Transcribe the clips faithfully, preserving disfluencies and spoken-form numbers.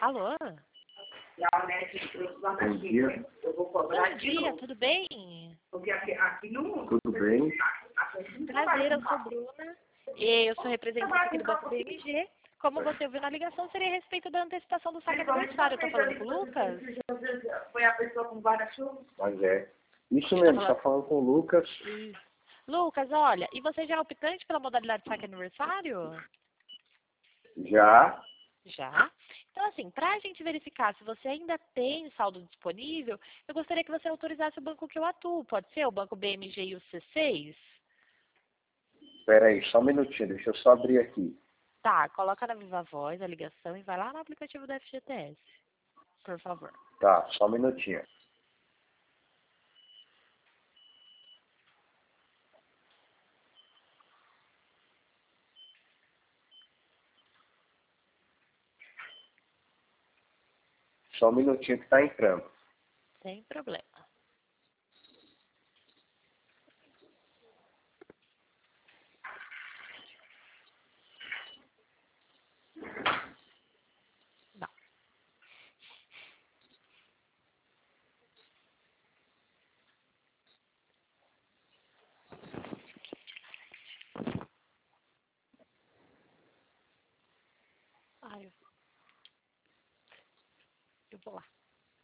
Alô? Bom dia. Bom dia, tudo bem? Tudo bem? Prazer, eu sou Bruna. E eu sou representante aqui do Banco B M G. Como você ouviu na ligação, seria a respeito da antecipação do saque aniversário. Eu tô falando com o Lucas? Foi a pessoa com guarda-chuva? Mas é. Isso mesmo, falando... tá falando com o Lucas. Isso. Lucas, olha, e você já é optante pela modalidade de saque aniversário? Já. Já? Então, assim, para a gente verificar se você ainda tem saldo disponível, eu gostaria que você autorizasse o banco que eu atuo. Pode ser o Banco B M G e o C seis? Espera aí, só um minutinho, deixa eu só abrir aqui. Tá, coloca na Viva Voz a ligação e vai lá no aplicativo da F G T S, por favor. Tá, só um minutinho. Só um minutinho que tá entrando. Sem problema. Não. Ah, eu... eu vou lá.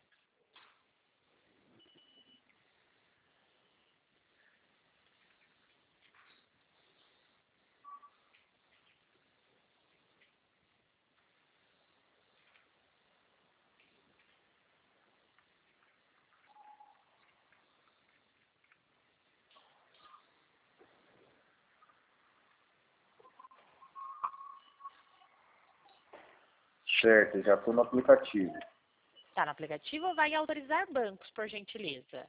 Certo, já tô no aplicativo. Tá no aplicativo ou vai em autorizar bancos, por gentileza?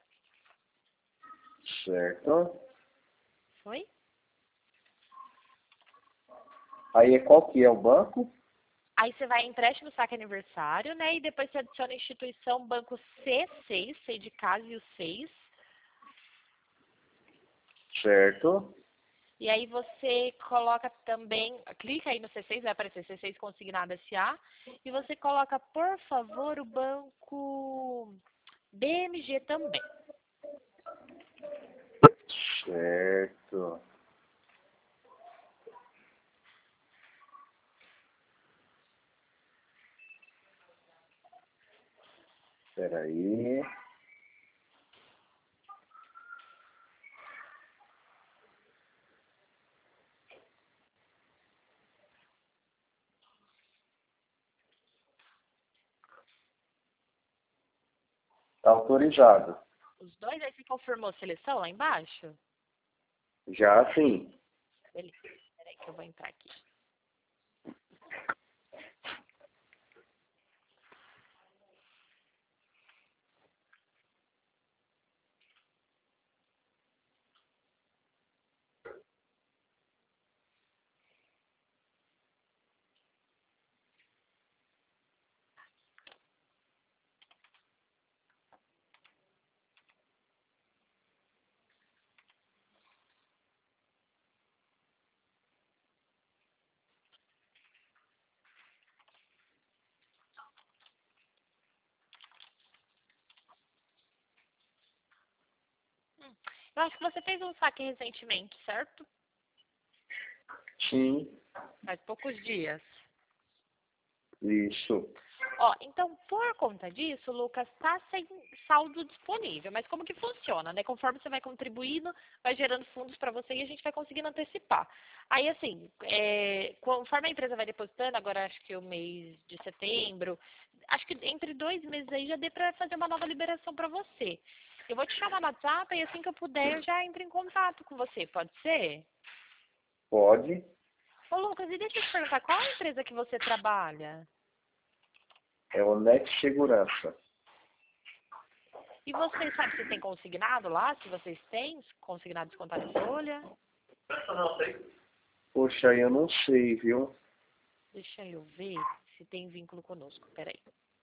Certo. Foi? Aí qual que é o banco? Aí você vai em empréstimo saque aniversário, né? E depois você adiciona a instituição banco C seis, C de casa e o seis. Certo. E aí você coloca também, clica aí no C seis, vai aparecer C seis consignado S A. E você coloca, por favor, o banco B M G também. Certo. Espera aí. Tá autorizado. Os dois, aí você confirmou a seleção lá embaixo? Já sim. Beleza, peraí que eu vou entrar aqui. Eu acho que você fez um saque recentemente, certo? Sim. Faz poucos dias. Isso. Ó, então, por conta disso, Lucas, tá sem saldo disponível. Mas como que funciona, né? Conforme você vai contribuindo, vai gerando fundos para você e a gente vai conseguindo antecipar. Aí, assim, é, conforme a empresa vai depositando, agora acho que o mês de setembro, acho que entre dois meses aí já dê para fazer uma nova liberação para você. Eu vou te chamar no WhatsApp e assim que eu puder eu já entro em contato com você, pode ser? Pode. Ô, Lucas, e deixa eu te perguntar, qual a empresa que você trabalha? É o Net Segurança. E vocês sabem se tem consignado lá? Se vocês têm consignado descontado em folha? Poxa, eu não sei, viu? Deixa eu ver se tem vínculo conosco. Peraí.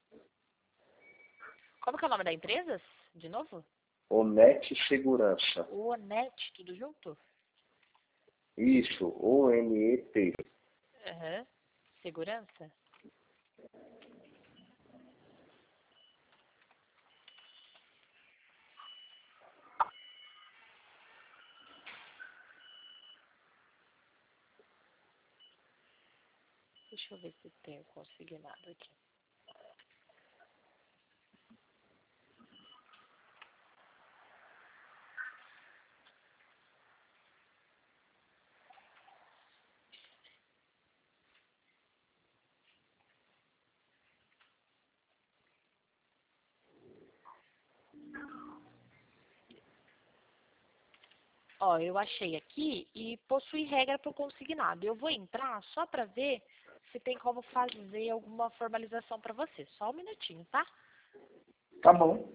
Como que é o nome da empresa? De novo? O Net Segurança. O Net, tudo junto? Isso, O N E T. Aham. Segurança? Deixa eu ver se tem o consignado aqui. Ó, eu achei aqui e possui regra para o consignado. Eu vou entrar só para ver se tem como fazer alguma formalização para você. Só um minutinho, tá? Tá bom.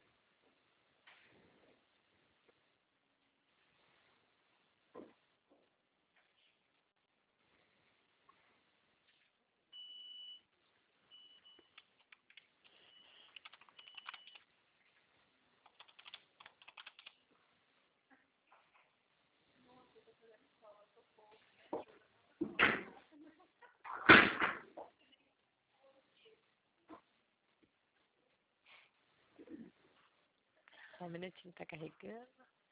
Só um minutinho, tá carregando.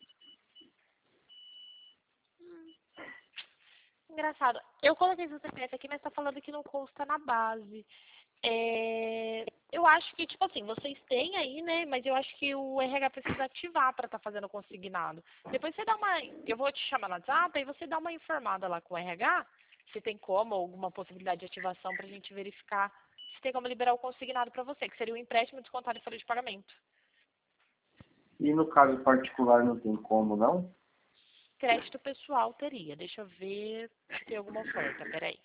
Hum. Engraçado. Eu coloquei seu C P F aqui, mas tá falando que não consta na base. É, eu acho que, tipo assim, vocês têm aí, né? Mas eu acho que o R H precisa ativar para estar fazendo o consignado. Depois você dá uma... Eu vou te chamar no WhatsApp, aí você dá uma informada lá com o R H, se tem como, alguma possibilidade de ativação pra gente verificar se tem como liberar o consignado para você, que seria o empréstimo descontado em folha de pagamento. E no caso particular não tem como, não? Crédito pessoal teria. Deixa eu ver se tem alguma oferta. Peraí.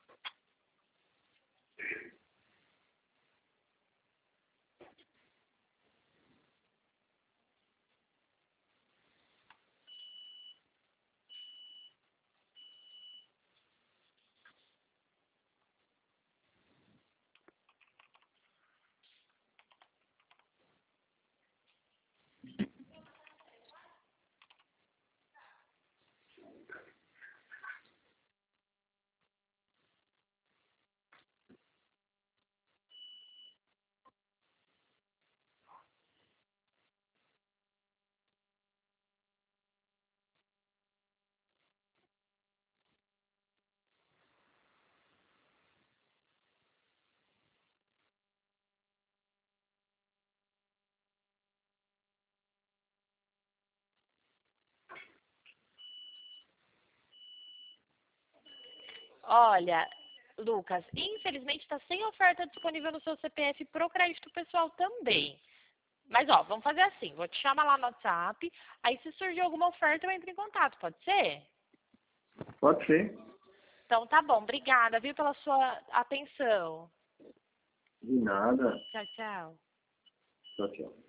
Olha, Lucas, infelizmente está sem oferta disponível no seu C P F pro crédito pessoal também. Mas, ó, vamos fazer assim. Vou te chamar lá no WhatsApp. Aí, se surgir alguma oferta, eu entro em contato. Pode ser? Pode ser. Então, tá bom. Obrigada, viu, pela sua atenção. De nada. Tchau, tchau. Tchau, tchau.